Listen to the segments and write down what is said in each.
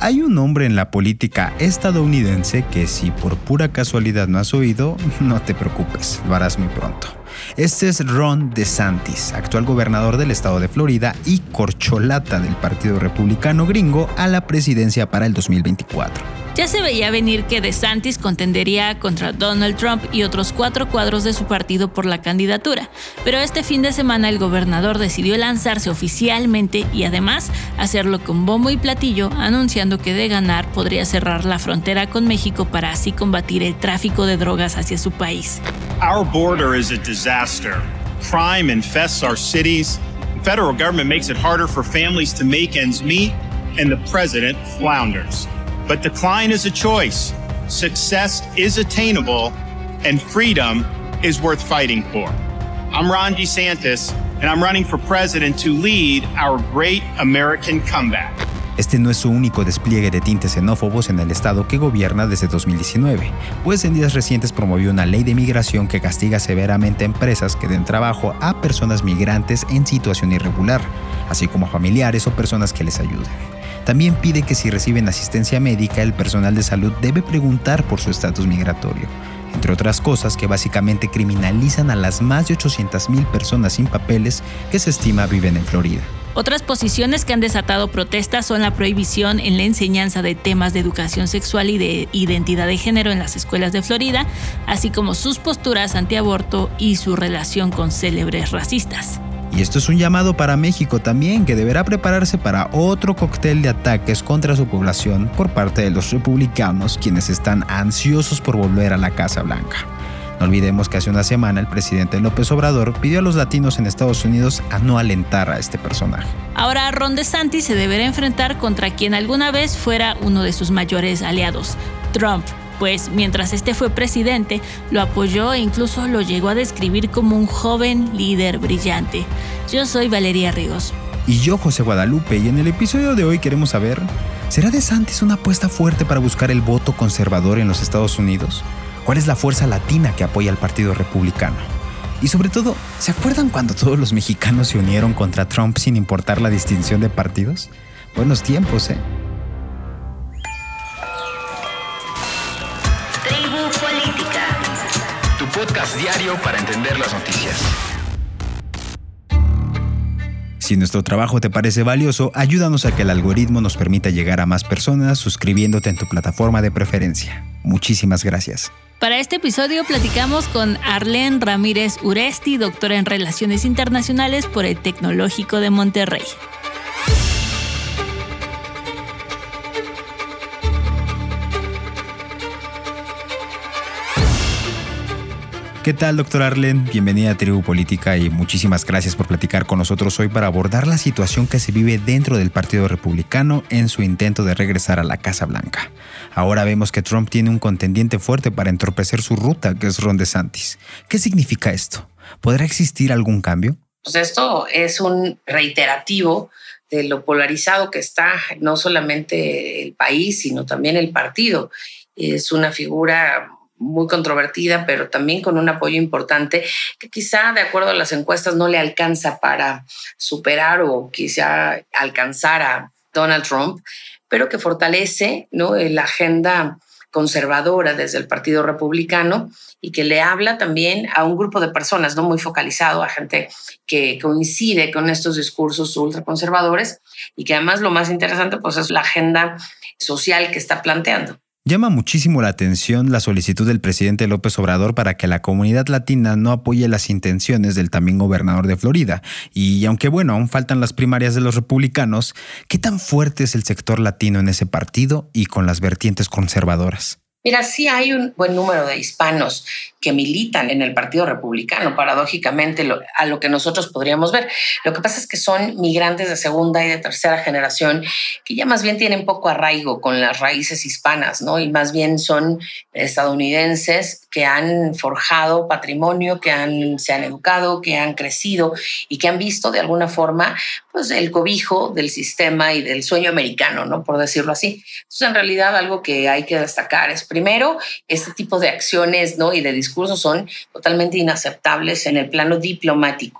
Hay un nombre en la política estadounidense que si por pura casualidad no has oído, no te preocupes, lo harás muy pronto. Este es Ron DeSantis, actual gobernador del estado de Florida y corcholata del Partido Republicano gringo a la presidencia para el 2024. Ya se veía venir que DeSantis contendería contra Donald Trump y otros 4 cuadros de su partido por la candidatura, pero este fin de semana el gobernador decidió lanzarse oficialmente y además hacerlo con bombo y platillo, anunciando que de ganar podría cerrar la frontera con México para así combatir el tráfico de drogas hacia su país. Our border is a disaster. Crime infests our cities. The federal government makes it harder for families to make ends meet, and the president flounders. But decline is a choice. Success is attainable, and freedom is worth fighting for. I'm Ron DeSantis, and I'm running for president to lead our great American comeback. Este no es su único despliegue de tintes xenófobos en el estado que gobierna desde 2019, pues en días recientes promovió una ley de migración que castiga severamente a empresas que den trabajo a personas migrantes en situación irregular, así como a familiares o personas que les ayuden. También pide que si reciben asistencia médica, el personal de salud debe preguntar por su estatus migratorio, entre otras cosas que básicamente criminalizan a las más de 800,000 personas sin papeles que se estima viven en Florida. Otras posiciones que han desatado protestas son la prohibición en la enseñanza de temas de educación sexual y de identidad de género en las escuelas de Florida, así como sus posturas antiaborto y su relación con célebres racistas. Y esto es un llamado para México también, que deberá prepararse para otro cóctel de ataques contra su población por parte de los republicanos, quienes están ansiosos por volver a la Casa Blanca. No olvidemos que hace una semana el presidente López Obrador pidió a los latinos en Estados Unidos a no alentar a este personaje. Ahora Ron DeSantis se deberá enfrentar contra quien alguna vez fuera uno de sus mayores aliados, Trump, pues mientras este fue presidente, lo apoyó e incluso lo llegó a describir como un joven líder brillante. Yo soy Valeria Ríos. Y yo, José Guadalupe, y en el episodio de hoy queremos saber, ¿será DeSantis una apuesta fuerte para buscar el voto conservador en los Estados Unidos? ¿Cuál es la fuerza latina que apoya al Partido Republicano? Y sobre todo, ¿se acuerdan cuando todos los mexicanos se unieron contra Trump sin importar la distinción de partidos? Buenos tiempos, ¿eh? Tribu Política, tu podcast diario para entender las noticias. Si nuestro trabajo te parece valioso, ayúdanos a que el algoritmo nos permita llegar a más personas suscribiéndote en tu plataforma de preferencia. Muchísimas gracias. Para este episodio platicamos con Arlene Ramírez Uresti, doctora en Relaciones Internacionales por el Tecnológico de Monterrey. ¿Qué tal, doctor Arlene? Bienvenida a Tribu Política y muchísimas gracias por platicar con nosotros hoy para abordar la situación que se vive dentro del Partido Republicano en su intento de regresar a la Casa Blanca. Ahora vemos que Trump tiene un contendiente fuerte para entorpecer su ruta, que es Ron DeSantis. ¿Qué significa esto? ¿Podrá existir algún cambio? Pues esto es un reiterativo de lo polarizado que está no solamente el país, sino también el partido. Es una figura muy controvertida, pero también con un apoyo importante que quizá, de acuerdo a las encuestas, no le alcanza para superar o quizá alcanzar a Donald Trump, pero que fortalece, ¿no?, la agenda conservadora desde el Partido Republicano y que le habla también a un grupo de personas, ¿no?, muy focalizado, a gente que coincide con estos discursos ultraconservadores y que además lo más interesante pues es la agenda social que está planteando. Llama muchísimo la atención la solicitud del presidente López Obrador para que la comunidad latina no apoye las intenciones del también gobernador de Florida. Y aunque aún faltan las primarias de los republicanos, ¿qué tan fuerte es el sector latino en ese partido y con las vertientes conservadoras? Mira, sí hay un buen número de hispanos que militan en el Partido Republicano, paradójicamente, a lo que nosotros podríamos ver. Lo que pasa es que son migrantes de segunda y de tercera generación que ya más bien tienen poco arraigo con las raíces hispanas, ¿no? Y más bien son estadounidenses que han forjado patrimonio, se han educado, que han crecido y que han visto de alguna forma pues, el cobijo del sistema y del sueño americano, ¿no?, por decirlo así. Entonces, en realidad, algo que hay que destacar es, primero, este tipo de acciones, ¿no?, y de discursos son totalmente inaceptables en el plano diplomático,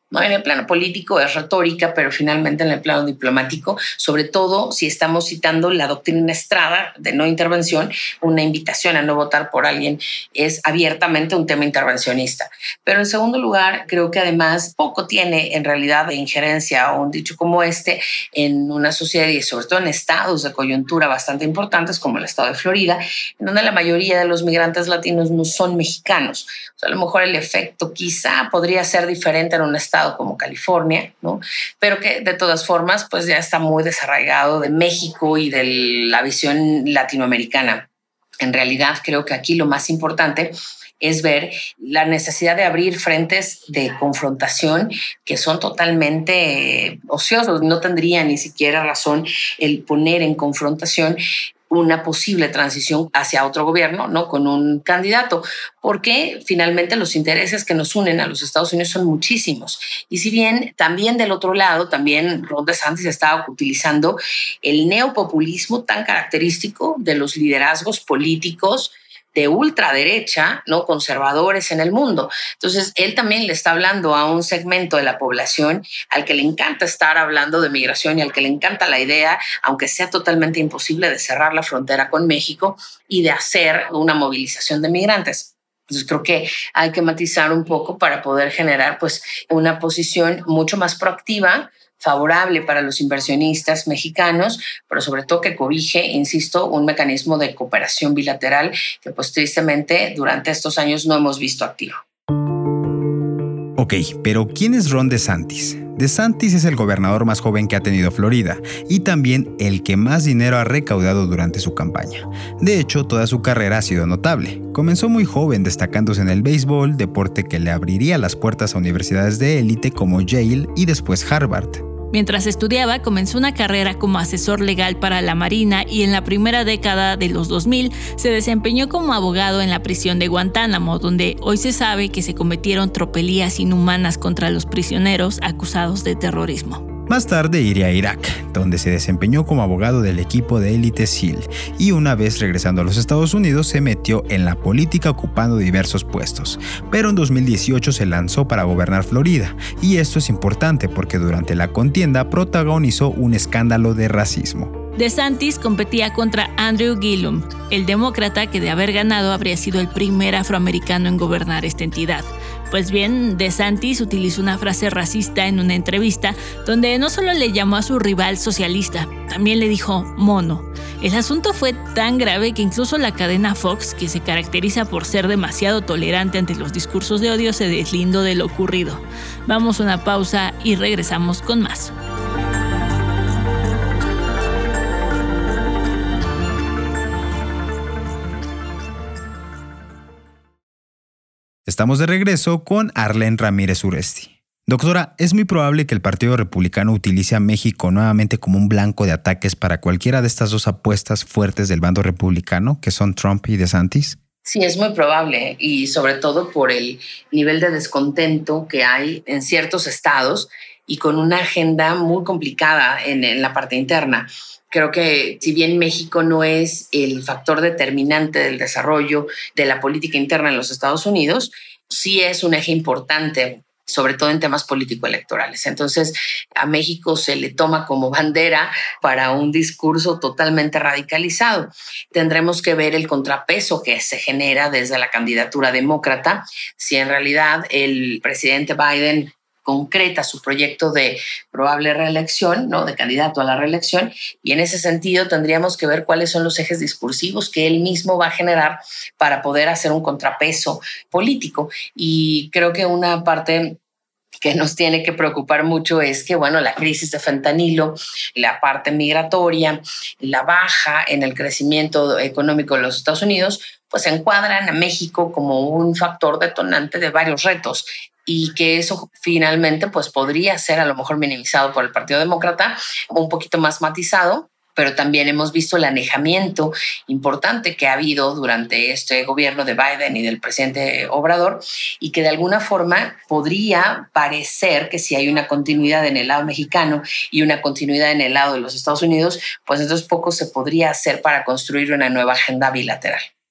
¿no? En el plano político es retórica, pero finalmente en el plano diplomático, sobre todo si estamos citando la doctrina Estrada de no intervención, una invitación a no votar por alguien es abiertamente un tema intervencionista. Pero en segundo lugar, creo que además poco tiene en realidad de injerencia o un dicho como este en una sociedad y sobre todo en estados de coyuntura bastante importantes como el estado de Florida, en donde la mayoría de los migrantes latinos no son mexicanos. O sea, a lo mejor el efecto quizá podría ser diferente en un estado como California, ¿no? Pero que de todas formas pues ya está muy desarraigado de México y de la visión latinoamericana. En realidad creo que aquí lo más importante es ver la necesidad de abrir frentes de confrontación que son totalmente ociosos. No tendría ni siquiera razón el poner en confrontación una posible transición hacia otro gobierno, ¿no? Con un candidato, porque finalmente los intereses que nos unen a los Estados Unidos son muchísimos. Y si bien también del otro lado, también Ron DeSantis estaba utilizando el neopopulismo tan característico de los liderazgos políticos de ultraderecha, ¿no? Conservadores en el mundo. Entonces, él también le está hablando a un segmento de la población al que le encanta estar hablando de migración y al que le encanta la idea, aunque sea totalmente imposible, de cerrar la frontera con México y de hacer una movilización de migrantes. Entonces, creo que hay que matizar un poco para poder generar pues, una posición mucho más proactiva, favorable para los inversionistas mexicanos, pero sobre todo que cobije, insisto, un mecanismo de cooperación bilateral que pues tristemente durante estos años no hemos visto activo. Ok, pero ¿quién es Ron DeSantis? DeSantis es el gobernador más joven que ha tenido Florida y también el que más dinero ha recaudado durante su campaña. De hecho, toda su carrera ha sido notable. Comenzó muy joven destacándose en el béisbol, deporte que le abriría las puertas a universidades de élite como Yale y después Harvard. Mientras estudiaba, comenzó una carrera como asesor legal para la Marina y en la primera década de los 2000 se desempeñó como abogado en la prisión de Guantánamo, donde hoy se sabe que se cometieron tropelías inhumanas contra los prisioneros acusados de terrorismo. Más tarde iría a Irak, donde se desempeñó como abogado del equipo de élite SEAL, y una vez regresando a los Estados Unidos se metió en la política ocupando diversos puestos. Pero en 2018 se lanzó para gobernar Florida, y esto es importante porque durante la contienda protagonizó un escándalo de racismo. DeSantis competía contra Andrew Gillum, el demócrata que de haber ganado habría sido el primer afroamericano en gobernar esta entidad. Pues bien, DeSantis utilizó una frase racista en una entrevista donde no solo le llamó a su rival socialista, también le dijo mono. El asunto fue tan grave que incluso la cadena Fox, que se caracteriza por ser demasiado tolerante ante los discursos de odio, se deslindó de lo ocurrido. Vamos a una pausa y regresamos con más. Estamos de regreso con Arlene Ramírez Urresti. Doctora, ¿es muy probable que el Partido Republicano utilice a México nuevamente como un blanco de ataques para cualquiera de estas dos apuestas fuertes del bando republicano, que son Trump y DeSantis? Sí, es muy probable y sobre todo por el nivel de descontento que hay en ciertos estados y con una agenda muy complicada en la parte interna. Creo que si bien México no es el factor determinante del desarrollo de la política interna en los Estados Unidos, sí es un eje importante, sobre todo en temas político-electorales. Entonces, a México se le toma como bandera para un discurso totalmente radicalizado. Tendremos que ver el contrapeso que se genera desde la candidatura demócrata, si en realidad el presidente Biden concreta su proyecto de probable reelección, ¿no? De candidato a la reelección, y en ese sentido tendríamos que ver cuáles son los ejes discursivos que él mismo va a generar para poder hacer un contrapeso político. Y creo que una parte que nos tiene que preocupar mucho es que, bueno, la crisis de fentanilo, la parte migratoria, la baja en el crecimiento económico de los Estados Unidos, pues encuadran a México como un factor detonante de varios retos, y que eso finalmente pues podría ser a lo mejor minimizado por el Partido Demócrata, un poquito más matizado, pero también hemos visto el anejamiento importante que ha habido durante este gobierno de Biden y del presidente Obrador, y que de alguna forma podría parecer que si hay una continuidad en el lado mexicano y una continuidad en el lado de los Estados Unidos, pues entonces poco se podría hacer para construir una nueva agenda bilateral.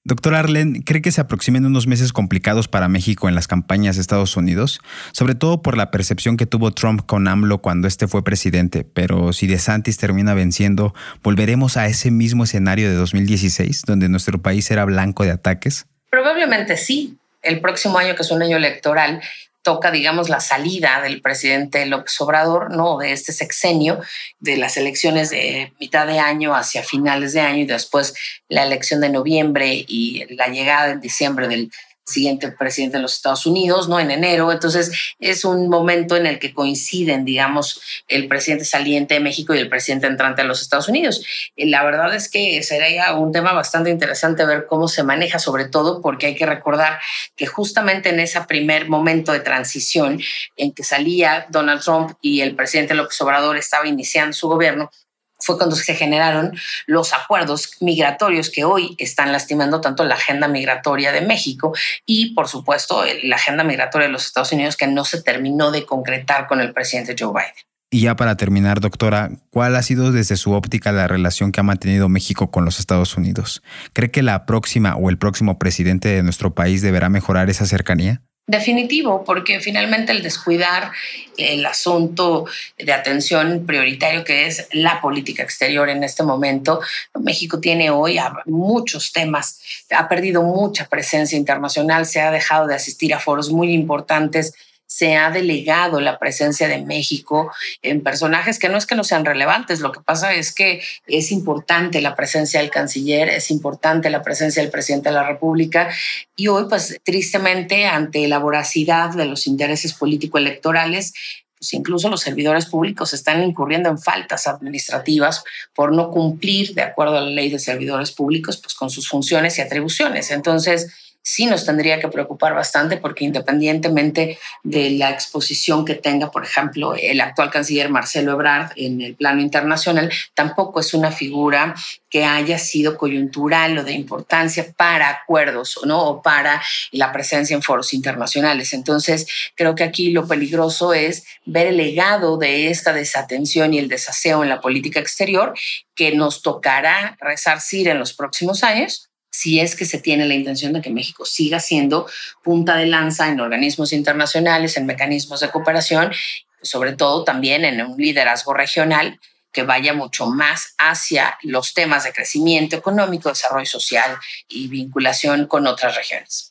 Doctor Arlen, ¿cree que se aproximen unos meses complicados para México en las campañas de Estados Unidos? Sobre todo por la percepción que tuvo Trump con AMLO cuando este fue presidente, pero si DeSantis termina venciendo, ¿volveremos a ese mismo escenario de 2016, donde nuestro país era blanco de ataques? Probablemente sí. El próximo año, que es un año electoral, toca, digamos, la salida del presidente López Obrador, ¿no? De este sexenio, de las elecciones de mitad de año hacia finales de año y después la elección de noviembre y la llegada en diciembre del siguiente presidente de los Estados Unidos, ¿no? En enero. Entonces es un momento en el que coinciden, digamos, el presidente saliente de México y el presidente entrante de los Estados Unidos. La verdad es que sería un tema bastante interesante ver cómo se maneja, sobre todo porque hay que recordar que justamente en ese primer momento de transición en que salía Donald Trump y el presidente López Obrador estaba iniciando su gobierno, fue cuando se generaron los acuerdos migratorios que hoy están lastimando tanto la agenda migratoria de México y, por supuesto, la agenda migratoria de los Estados Unidos, que no se terminó de concretar con el presidente Joe Biden. Y ya para terminar, doctora, ¿cuál ha sido desde su óptica la relación que ha mantenido México con los Estados Unidos? ¿Cree que la próxima o el próximo presidente de nuestro país deberá mejorar esa cercanía? Definitivo, porque finalmente el descuidar el asunto de atención prioritario que es la política exterior en este momento, México tiene hoy muchos temas, ha perdido mucha presencia internacional, se ha dejado de asistir a foros muy importantes, se ha delegado la presencia de México en personajes que no es que no sean relevantes, lo que pasa es que es importante la presencia del canciller, es importante la presencia del presidente de la República y hoy, pues tristemente, ante la voracidad de los intereses político-electorales, pues incluso los servidores públicos están incurriendo en faltas administrativas por no cumplir, de acuerdo a la ley de servidores públicos, pues con sus funciones y atribuciones. Entonces, sí nos tendría que preocupar bastante porque independientemente de la exposición que tenga, por ejemplo, el actual canciller Marcelo Ebrard en el plano internacional, tampoco es una figura que haya sido coyuntural o de importancia para acuerdos, ¿no? O para la presencia en foros internacionales. Entonces, creo que aquí lo peligroso es ver el legado de esta desatención y el desaseo en la política exterior que nos tocará resarcir en los próximos años, si es que se tiene la intención de que México siga siendo punta de lanza en organismos internacionales, en mecanismos de cooperación, sobre todo también en un liderazgo regional que vaya mucho más hacia los temas de crecimiento económico, desarrollo social y vinculación con otras regiones.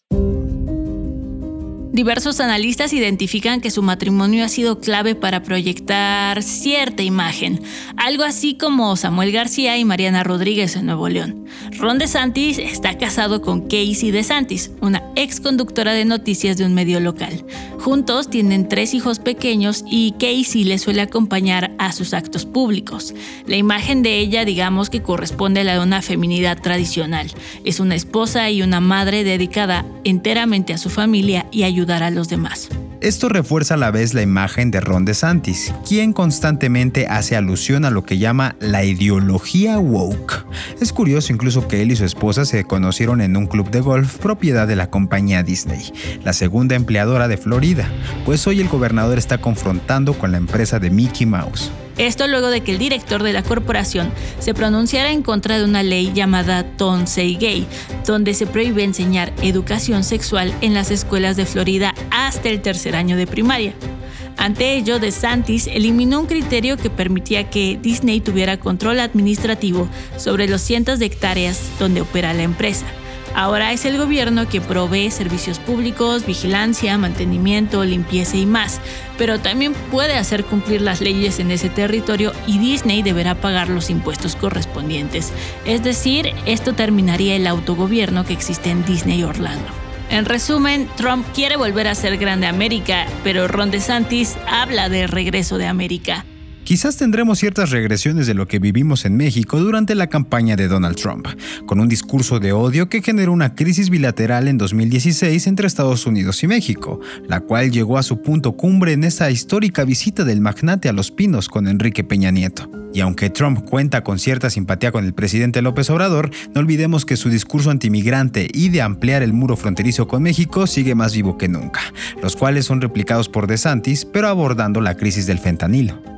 Diversos analistas identifican que su matrimonio ha sido clave para proyectar cierta imagen, algo así como Samuel García y Mariana Rodríguez en Nuevo León. Ron DeSantis está casado con Casey DeSantis, una ex conductora de noticias de un medio local. Juntos tienen 3 hijos pequeños y Casey le suele acompañar a sus actos públicos. La imagen de ella, digamos que corresponde a la de una feminidad tradicional. Es una esposa y una madre dedicada enteramente a su familia y ayudar a los demás. Esto refuerza a la vez la imagen de Ron DeSantis, quien constantemente hace alusión a lo que llama la ideología woke. Es curioso incluso que él y su esposa se conocieron en un club de golf propiedad de la compañía Disney, la segunda empleadora de Florida, pues hoy el gobernador está confrontando con la empresa de Mickey Mouse. Esto luego de que el director de la corporación se pronunciara en contra de una ley llamada Don't Say Gay, donde se prohíbe enseñar educación sexual en las escuelas de Florida hasta el 3er año de primaria. Ante ello, DeSantis eliminó un criterio que permitía que Disney tuviera control administrativo sobre los cientos de hectáreas donde opera la empresa. Ahora es el gobierno quien provee servicios públicos, vigilancia, mantenimiento, limpieza y más, pero también puede hacer cumplir las leyes en ese territorio y Disney deberá pagar los impuestos correspondientes. Es decir, esto terminaría el autogobierno que existe en Disney Orlando. En resumen, Trump quiere volver a ser grande América, pero Ron DeSantis habla de regreso de América. Quizás tendremos ciertas regresiones de lo que vivimos en México durante la campaña de Donald Trump, con un discurso de odio que generó una crisis bilateral en 2016 entre Estados Unidos y México, la cual llegó a su punto cumbre en esa histórica visita del magnate a Los Pinos con Enrique Peña Nieto. Y aunque Trump cuenta con cierta simpatía con el presidente López Obrador, no olvidemos que su discurso antimigrante y de ampliar el muro fronterizo con México sigue más vivo que nunca, los cuales son replicados por DeSantis, pero abordando la crisis del fentanilo.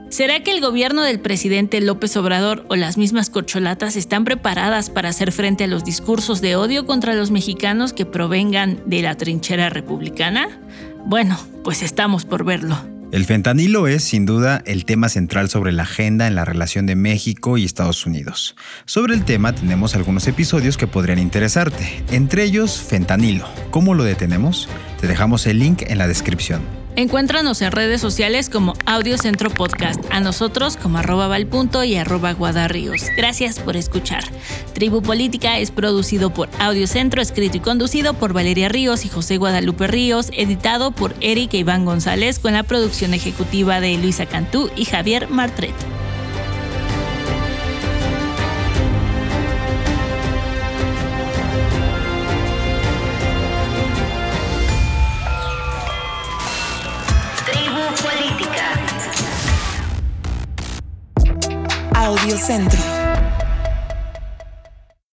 ¿Será que el gobierno del presidente López Obrador o las mismas corcholatas están preparadas para hacer frente a los discursos de odio contra los mexicanos que provengan de la trinchera republicana? Bueno, pues estamos por verlo. El fentanilo es, sin duda, el tema central sobre la agenda en la relación de México y Estados Unidos. Sobre el tema tenemos algunos episodios que podrían interesarte, entre ellos fentanilo. ¿Cómo lo detenemos? Te dejamos el link en la descripción. Encuéntranos en redes sociales como Audiocentro Podcast, a nosotros como @valpunto y @guadarríos. Gracias por escuchar. Tribu Política es producido por Audiocentro, escrito y conducido por Valeria Ríos y José Guadalupe Ríos, editado por Eric e Iván González, con la producción ejecutiva de Luisa Cantú y Javier Martret. Audiocentro.